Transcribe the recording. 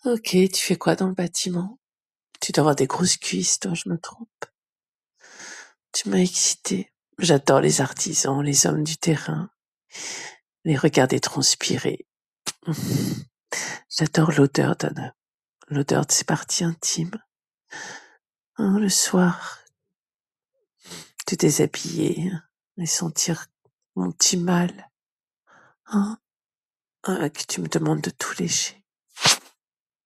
Ok, tu fais quoi dans le bâtiment? Tu dois avoir des grosses cuisses, toi, je me trompe. Tu m'as excité. J'adore les artisans, les hommes du terrain, les regarder transpirer. J'adore l'odeur de ces parties intimes. Hein, le soir, te déshabiller et sentir mon petit mal. Hein, que tu me demandes de tout lécher.